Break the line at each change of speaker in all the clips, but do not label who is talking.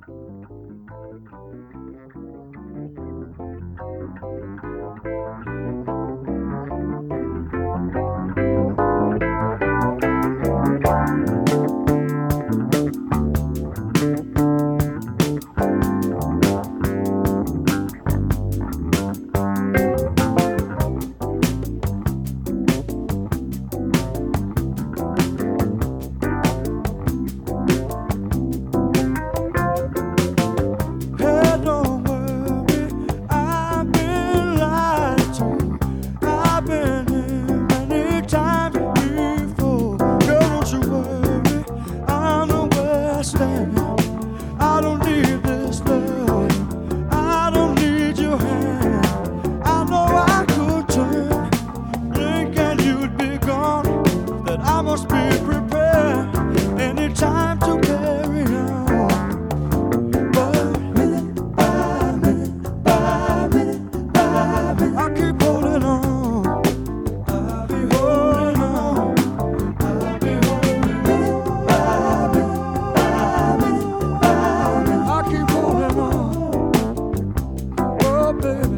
I don't need this love. I don't need your hand. I know I could turn, blink and you'd be gone. That I must be prepared anytime to carry on. But minute by minute by minute by minute, I keep holding on. I'll be holding on. I'll be holding minute by minute by minute. I keep holding on, oh baby.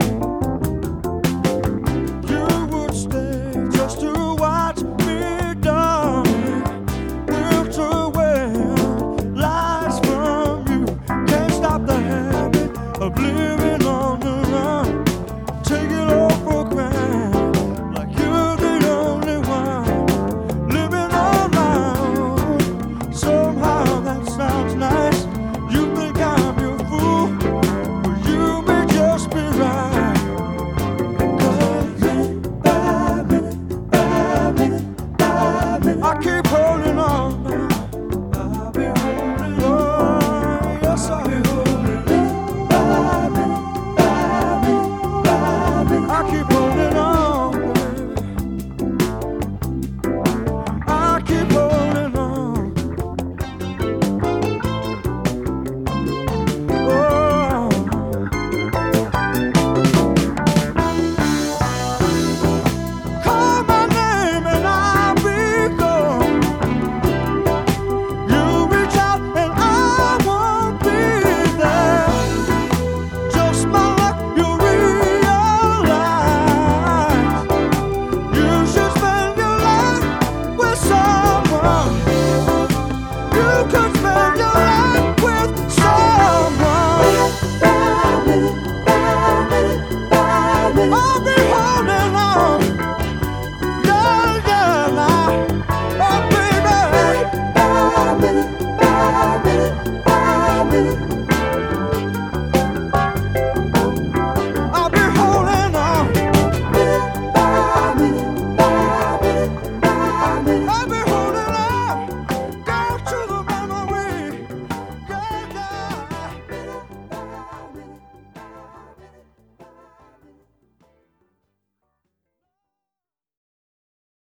You would stay just to watch me, darling. Filter away lies from you. Can't stop the habit of living on the run. Take it all for granted, like you're the only one. Living on my own, somehow that sounds nice. You think I'm your fool, but you may just be right. 'Cause minute by minute by minute by minute, I keep holding on now. I'll be holding on, yes I'll be holding minute by minute by minute by minute. I keep holding on, baby. I keep holding on. Oh. Call my name and I'll be gone. You reach out and I won't be there. Just my luck, you realize you should spend your life with someone you could spend